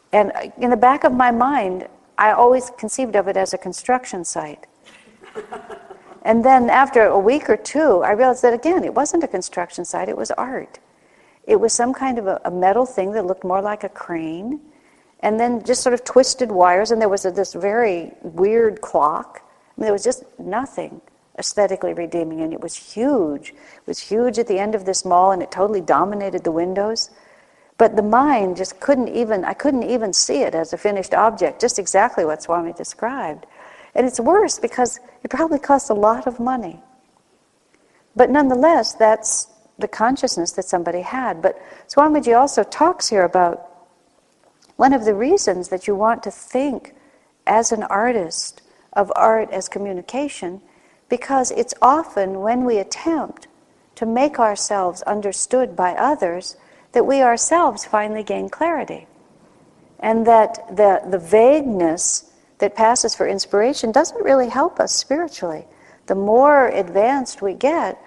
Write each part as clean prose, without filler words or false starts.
And in the back of my mind, I always conceived of it as a construction site. And then after a week or two, I realized that again, it wasn't a construction site, it was art. It was some kind of a metal thing that looked more like a crane, and then just sort of twisted wires, and there was this very weird clock. I mean, there was just nothing aesthetically redeeming, and it was huge. It was huge at the end of this mall, and it totally dominated the windows. But the mind just I couldn't even see it as a finished object, just exactly what Swami described. And it's worse because it probably cost a lot of money. But nonetheless, that's the consciousness that somebody had. But Swamiji also talks here about one of the reasons that you want to think as an artist of art as communication, because it's often when we attempt to make ourselves understood by others that we ourselves finally gain clarity. And that the vagueness that passes for inspiration doesn't really help us spiritually. The more advanced we get,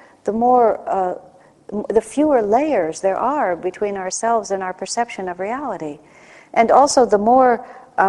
the fewer layers there are between ourselves and our perception of reality. And also the more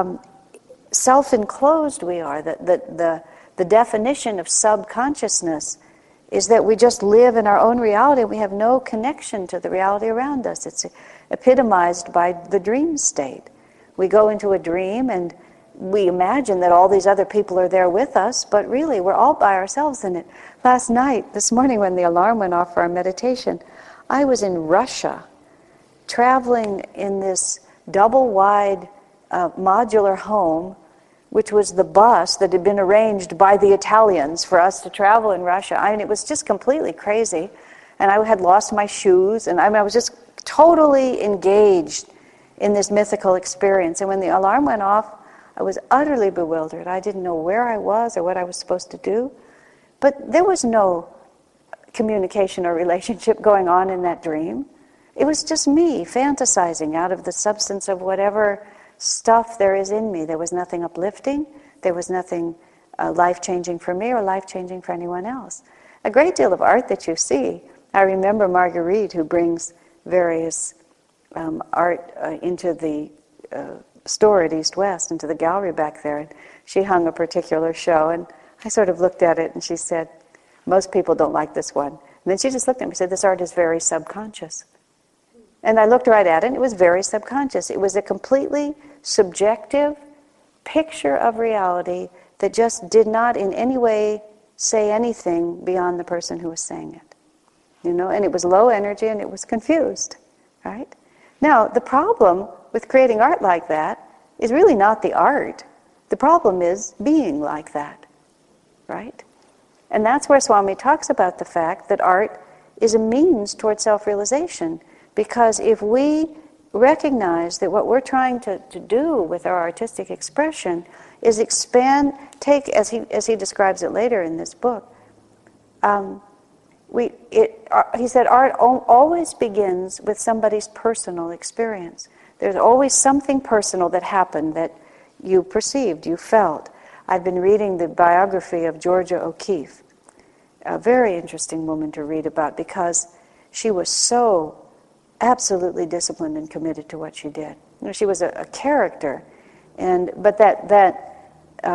self-enclosed we are. The definition of subconsciousness is that we just live in our own reality. We have no connection to the reality around us. It's epitomized by the dream state. We go into a dream and we imagine that all these other people are there with us, but really we're all by ourselves in it. This morning when the alarm went off for our meditation, I was in Russia, traveling in this double-wide modular home, which was the bus that had been arranged by the Italians for us to travel in Russia. I mean, it was just completely crazy. And I had lost my shoes, and I was just totally engaged in this mythical experience. And when the alarm went off, I was utterly bewildered. I didn't know where I was or what I was supposed to do. But there was no communication or relationship going on in that dream. It was just me fantasizing out of the substance of whatever stuff there is in me. There was nothing uplifting. There was nothing life-changing for me or life-changing for anyone else. A great deal of art that you see. I remember Marguerite, who brings various art into the store at East West, into the gallery back there. And she hung a particular show, and I sort of looked at it, and she said, "Most people don't like this one." And then she just looked at me and said, "This art is very subconscious." And I looked right at it, and it was very subconscious. It was a completely subjective picture of reality that just did not in any way say anything beyond the person who was saying it. And it was low energy, and it was confused, right? Now, the problem with creating art like that is really not the art. The problem is being like that, right? And that's where Swami talks about the fact that art is a means toward self-realization. Because if we recognize that what we're trying to do with our artistic expression is as he describes it later in this book, he said art always begins with somebody's personal experience. There's always something personal that happened that you perceived, you felt. I've been reading the biography of Georgia O'Keeffe, a very interesting woman to read about because she was so absolutely disciplined and committed to what she did. She was a character, but that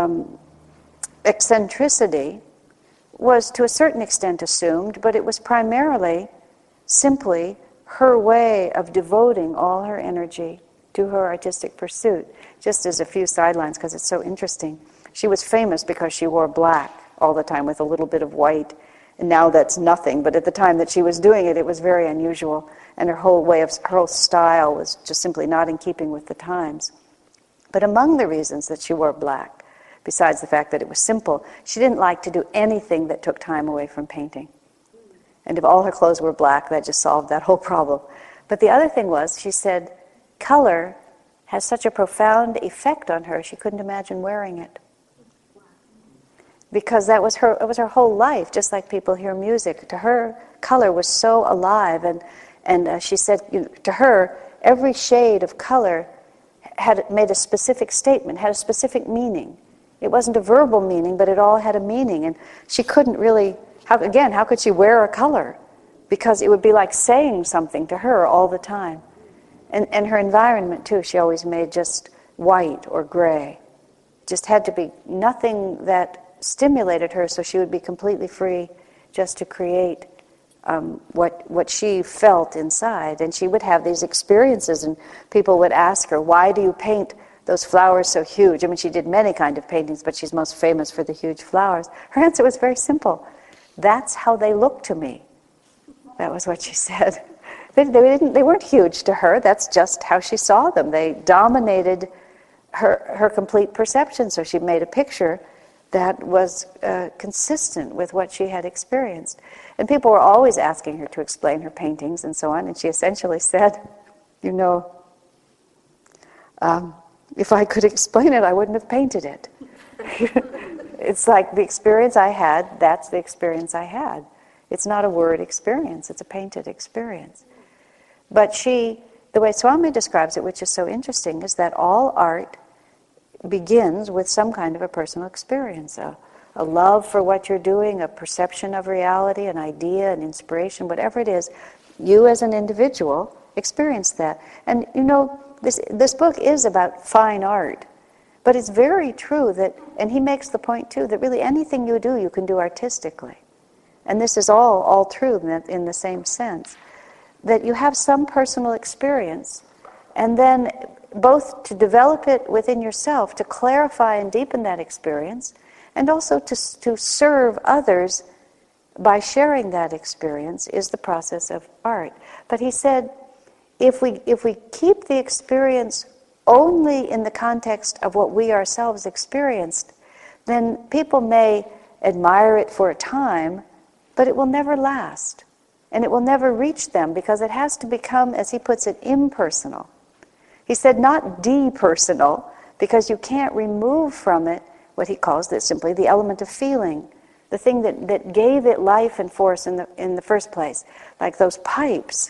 eccentricity was to a certain extent assumed, but it was primarily simply her way of devoting all her energy to her artistic pursuit. Just as a few sidelines, because it's so interesting. She was famous because she wore black all the time with a little bit of white, and now that's nothing, but at the time that she was doing it, it was very unusual, and her whole style was just simply not in keeping with the times. But among the reasons that she wore black, besides the fact that it was simple, she didn't like to do anything that took time away from painting. And if all her clothes were black, that just solved that whole problem. But the other thing was, she said, color has such a profound effect on her, she couldn't imagine wearing it. Because it was her whole life, just like people hear music. To her, color was so alive, and she said, to her, every shade of color had made a specific statement, had a specific meaning. It wasn't a verbal meaning, but it all had a meaning, and she couldn't really. How could she wear a color? Because it would be like saying something to her all the time. And her environment too, she always made just white or gray. Just had to be nothing that stimulated her, so she would be completely free just to create what she felt inside. And she would have these experiences, and people would ask her, why do you paint those flowers so huge? I mean, she did many kind of paintings, but she's most famous for the huge flowers. Her answer was very simple. That's how they look to me. That was what she said. They weren't huge to her. That's just how she saw them. They dominated her complete perception. So she made a picture that was consistent with what she had experienced. And people were always asking her to explain her paintings and so on. And she essentially said, if I could explain it, I wouldn't have painted it. It's like the experience I had, that's the experience I had. It's not a word experience, it's a painted experience. But the way Swami describes it, which is so interesting, is that all art begins with some kind of a personal experience, a love for what you're doing, a perception of reality, an idea, an inspiration, whatever it is. You as an individual experience that. And this book is about fine art, but it's very true that, and he makes the point too, that really anything you do, you can do artistically. And this is all true in the same sense. That you have some personal experience, and then both to develop it within yourself, to clarify and deepen that experience, and also to serve others by sharing that experience is the process of art. But he said, if we keep the experience only in the context of what we ourselves experienced, then people may admire it for a time, but it will never last. And it will never reach them because it has to become, as he puts it, impersonal. He said not depersonal, because you can't remove from it what he calls this simply the element of feeling, the thing that gave it life and force in the first place, like those pipes.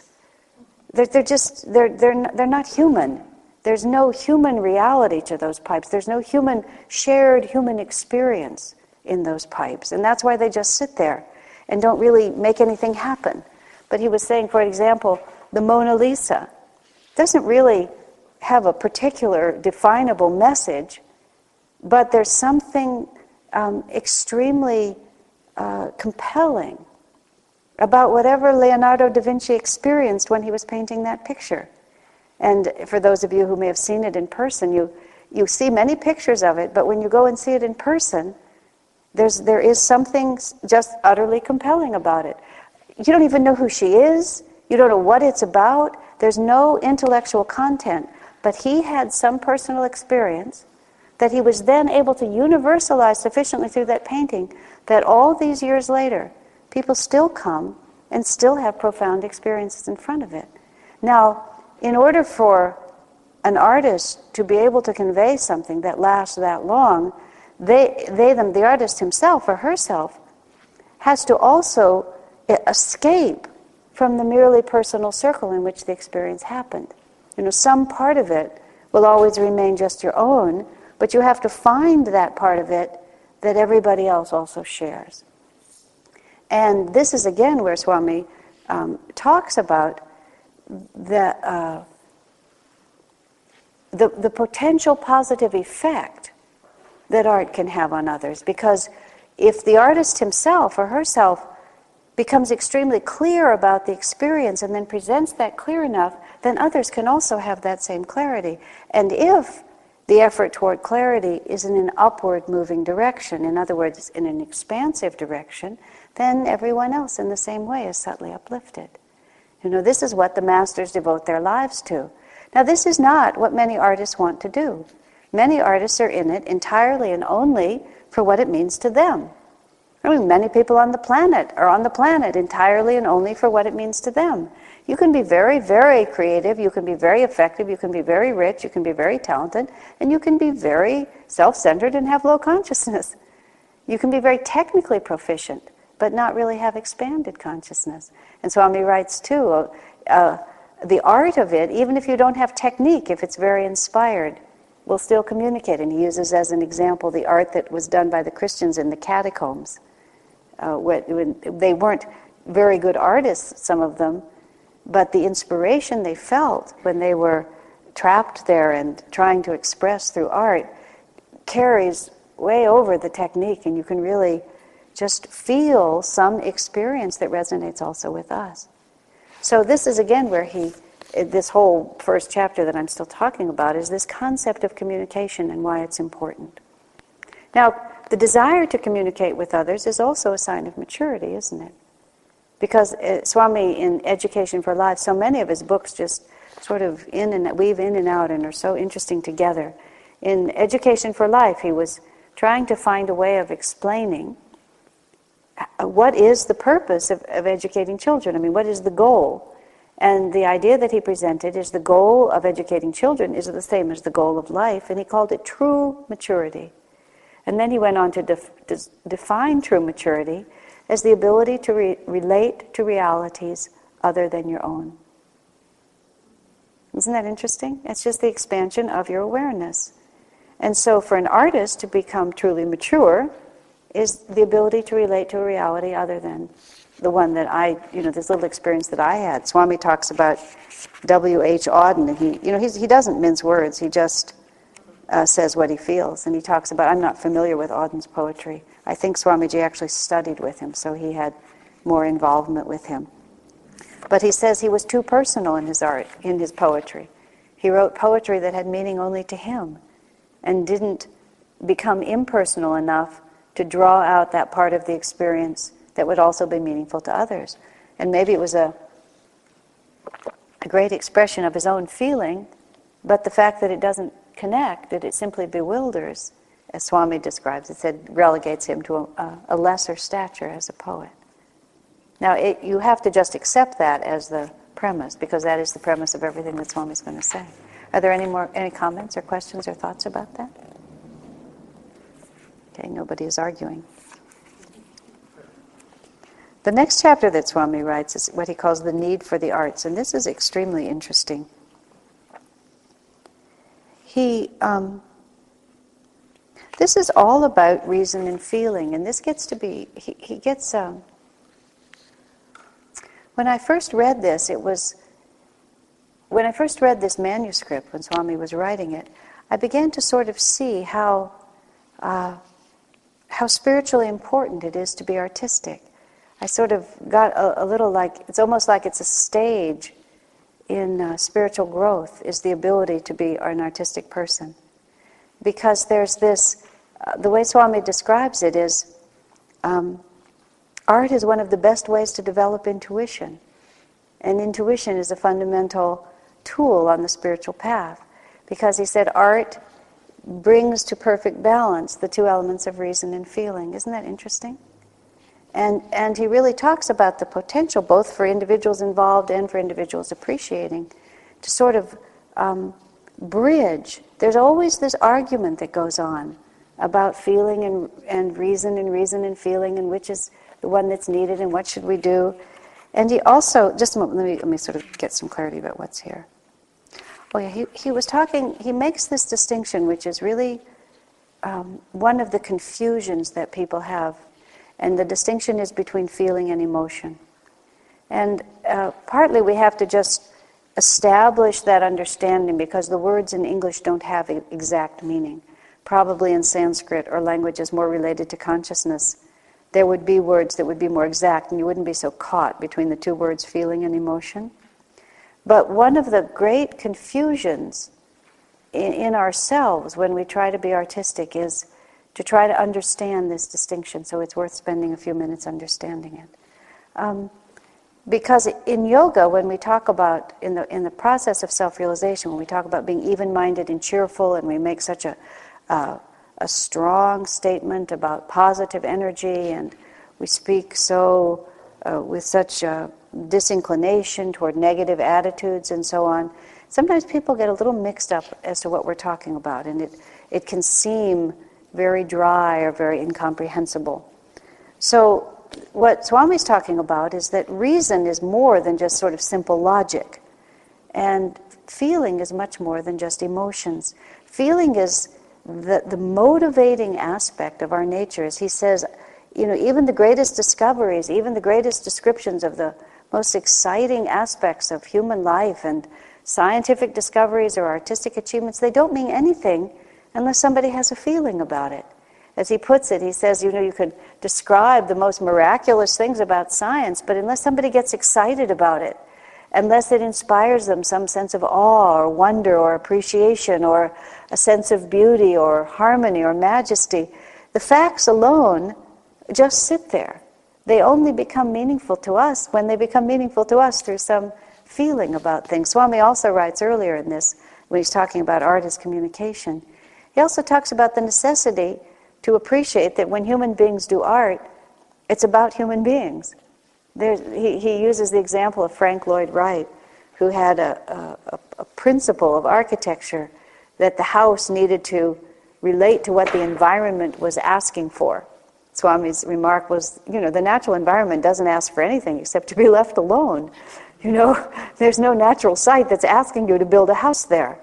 They're not human. There's no human reality to those pipes. There's no shared human experience in those pipes, and that's why they just sit there and don't really make anything happen. But he was saying, for example, the Mona Lisa doesn't really have a particular definable message, but there's something extremely compelling about whatever Leonardo da Vinci experienced when he was painting that picture. And for those of you who may have seen it in person, you see many pictures of it, but when you go and see it in person, there is something just utterly compelling about it. You don't even know who she is. You don't know what it's about. There's no intellectual content. But he had some personal experience that he was then able to universalize sufficiently through that painting that all these years later, people still come and still have profound experiences in front of it. Now, in order for an artist to be able to convey something that lasts that long, the artist himself or herself has to also escape from the merely personal circle in which the experience happened. Some part of it will always remain just your own, but you have to find that part of it that everybody else also shares. And this is again where Swami talks about the potential positive effect that art can have on others. Because if the artist himself or herself becomes extremely clear about the experience and then presents that clear enough, then others can also have that same clarity. And if the effort toward clarity is in an upward moving direction, in other words, in an expansive direction, then everyone else in the same way is subtly uplifted. This is what the masters devote their lives to. Now, this is not what many artists want to do. Many artists are in it entirely and only for what it means to them. Many people on the planet are on the planet entirely and only for what it means to them. You can be very, very creative, you can be very effective, you can be very rich, you can be very talented, and you can be very self-centered and have low consciousness. You can be very technically proficient, but not really have expanded consciousness. And Swami writes too, the art of it, even if you don't have technique, if it's very inspired, will still communicate. And he uses as an example the art that was done by the Christians in the catacombs. When they weren't very good artists, some of them, But the inspiration they felt when they were trapped there and trying to express through art carries way over the technique, and you can really just feel some experience that resonates also with us. So this is again where this whole first chapter that I'm still talking about is this concept of communication and why it's important. Now, the desire to communicate with others is also a sign of maturity, isn't it? Because Swami, in Education for Life, so many of his books just sort of weave in and out and are so interesting together. In Education for Life, he was trying to find a way of explaining what is the purpose of educating children. I mean, what is the goal? And the idea that he presented is the goal of educating children is the same as the goal of life, and he called it true maturity. And then he went on to define true maturity as the ability to relate to realities other than your own. Isn't that interesting? It's just the expansion of your awareness. And so for an artist to become truly mature is the ability to relate to a reality other than the one that this little experience that I had. Swami talks about W.H. Auden, and he doesn't mince words, he just says what he feels. And he talks about, I'm not familiar with Auden's poetry. I think Swamiji actually studied with him, so he had more involvement with him. But he says he was too personal in his art, in his poetry. He wrote poetry that had meaning only to him and didn't become impersonal enough to draw out that part of the experience that would also be meaningful to others. And maybe it was a great expression of his own feeling, but the fact that it doesn't connect, that it simply bewilders, as Swami describes it, said relegates him to a lesser stature as a poet. Now, you have to just accept that as the premise, because that is the premise of everything that Swami's going to say. Are there any comments or questions or thoughts about that? Okay, nobody is arguing. The next chapter that Swami writes is what he calls the need for the arts, and this is extremely interesting. This is all about reason and feeling, and this gets to be, when I first read this, when I first read this manuscript, when Swami was writing it, I began to sort of see how spiritually important it is to be artistic. I sort of got a little it's almost like it's a stage in spiritual growth, is the ability to be an artistic person. Because there's this, the way Swami describes it is, art is one of the best ways to develop intuition. And intuition is a fundamental tool on the spiritual path. Because he said art brings to perfect balance the two elements of reason and feeling. Isn't that interesting? And he really talks about the potential, both for individuals involved and for individuals appreciating, to sort of bridge. There's always this argument that goes on about feeling and reason and feeling, and which is the one that's needed and what should we do. And he also, just a moment, let me sort of get some clarity about what's here. Oh yeah, he was talking, he makes this distinction, which is really one of the confusions that people have. And the distinction is between feeling and emotion. And partly we have to just establish that understanding because the words in English don't have exact meaning. Probably in Sanskrit or languages more related to consciousness, there would be words that would be more exact and you wouldn't be so caught between the two words feeling and emotion. But one of the great confusions in ourselves when we try to be artistic is to try to understand this distinction, so it's worth spending a few minutes understanding it. Because in yoga, when we talk about, in the process of self-realization, when we talk about being even-minded and cheerful, and we make such a strong statement about positive energy, and we speak so with such disinclination toward negative attitudes and so on, sometimes people get a little mixed up as to what we're talking about, and it can seem very dry or very incomprehensible. So what Swami's talking about is that reason is more than just sort of simple logic. And feeling is much more than just emotions. Feeling is the motivating aspect of our nature. As he says, even the greatest discoveries, even the greatest descriptions of the most exciting aspects of human life and scientific discoveries or artistic achievements, they don't mean anything unless somebody has a feeling about it. As he puts it, he says, you can describe the most miraculous things about science, but unless somebody gets excited about it, unless it inspires them some sense of awe or wonder or appreciation or a sense of beauty or harmony or majesty, the facts alone just sit there. They only become meaningful to us when they become meaningful to us through some feeling about things. Swami also writes earlier in this, when he's talking about art as communication, he also talks about the necessity to appreciate that when human beings do art, it's about human beings. He uses the example of Frank Lloyd Wright, who had a principle of architecture that the house needed to relate to what the environment was asking for. Swami's remark was, the natural environment doesn't ask for anything except to be left alone. There's no natural site that's asking you to build a house there.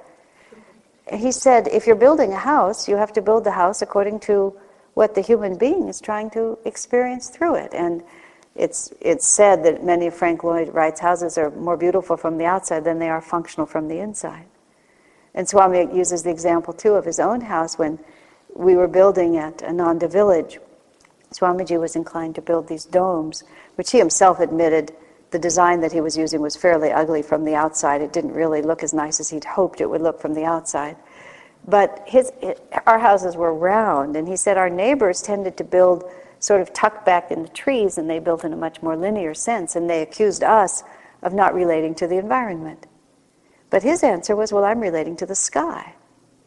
He said, if you're building a house, you have to build the house according to what the human being is trying to experience through it. And it's said that many of Frank Lloyd Wright's houses are more beautiful from the outside than they are functional from the inside. And Swami uses the example, too, of his own house when we were building at Ananda Village. Swamiji was inclined to build these domes, which he himself admitted the design that he was using was fairly ugly from the outside. It didn't really look as nice as he'd hoped it would look from the outside. But our houses were round, and he said our neighbors tended to build sort of tucked back in the trees, and they built in a much more linear sense, and they accused us of not relating to the environment. But his answer was, well, I'm relating to the sky.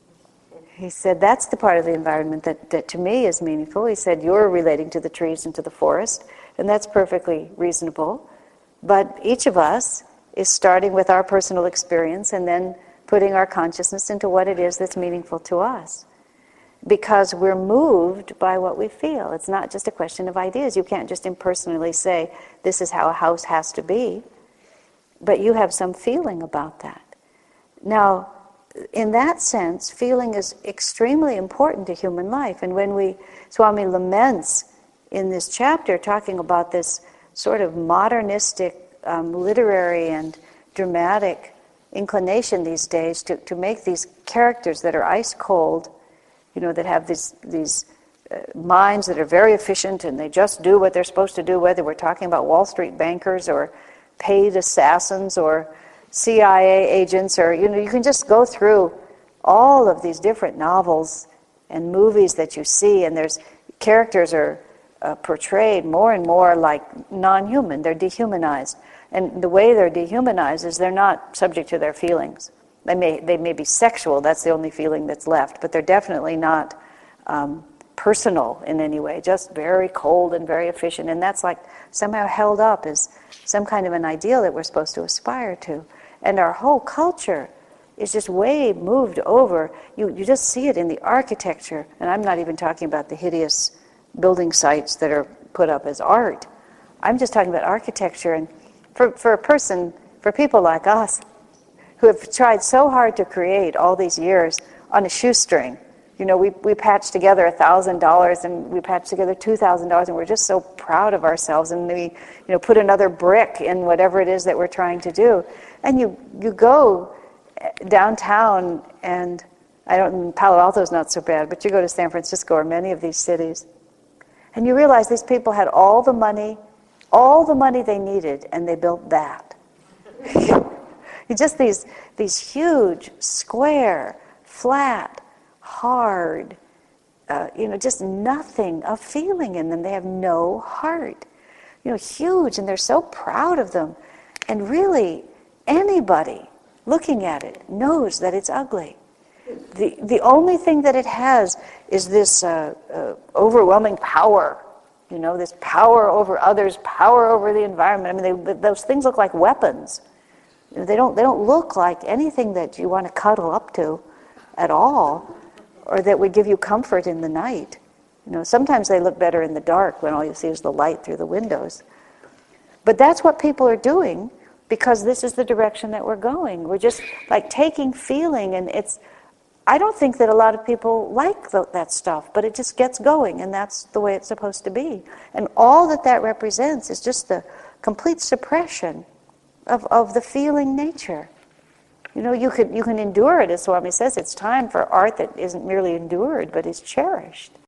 He said, that's the part of the environment that to me is meaningful. He said, you're relating to the trees and to the forest, and that's perfectly reasonable. But each of us is starting with our personal experience and then putting our consciousness into what it is that's meaningful to us. Because we're moved by what we feel. It's not just a question of ideas. You can't just impersonally say, this is how a house has to be. But you have some feeling about that. Now, in that sense, feeling is extremely important to human life. And when Swami laments in this chapter, talking about this sort of modernistic, literary and dramatic inclination these days to make these characters that are ice cold, that have these minds that are very efficient and they just do what they're supposed to do, whether we're talking about Wall Street bankers or paid assassins or CIA agents, or you can just go through all of these different novels and movies that you see, and there's characters are portrayed more and more like non-human. They're dehumanized, and the way they're dehumanized is they're not subject to their feelings. They may be sexual. That's the only feeling that's left, but they're definitely not personal in any way. Just very cold and very efficient, and that's like somehow held up as some kind of an ideal that we're supposed to aspire to. And our whole culture is just way moved over. You just see it in the architecture. And I'm not even talking about the hideous building sites that are put up as art. I'm just talking about architecture. And for people like us, who have tried so hard to create all these years on a shoestring. We patched together $1,000 and we patched together $2,000, and we're just so proud of ourselves, and we put another brick in whatever it is that we're trying to do. And you go downtown, and Palo Alto's not so bad, but you go to San Francisco or many of these cities, and you realize these people had all the money they needed, and they built that. Just these huge, square, flat, hard, just nothing of feeling in them. They have no heart. Huge, and they're so proud of them. And really, anybody looking at it knows that it's ugly. The only thing that it has is this overwhelming power. This power over others, power over the environment. Those things look like weapons. They don't look like anything that you want to cuddle up to at all, or that would give you comfort in the night. Sometimes they look better in the dark when all you see is the light through the windows. But that's what people are doing, because this is the direction that we're going. We're just like taking feeling, and I don't think that a lot of people like that stuff, but it just gets going, and that's the way it's supposed to be. And all that represents is just the complete suppression of the feeling nature. You can endure it, as Swami says. It's time for art that isn't merely endured, but is cherished.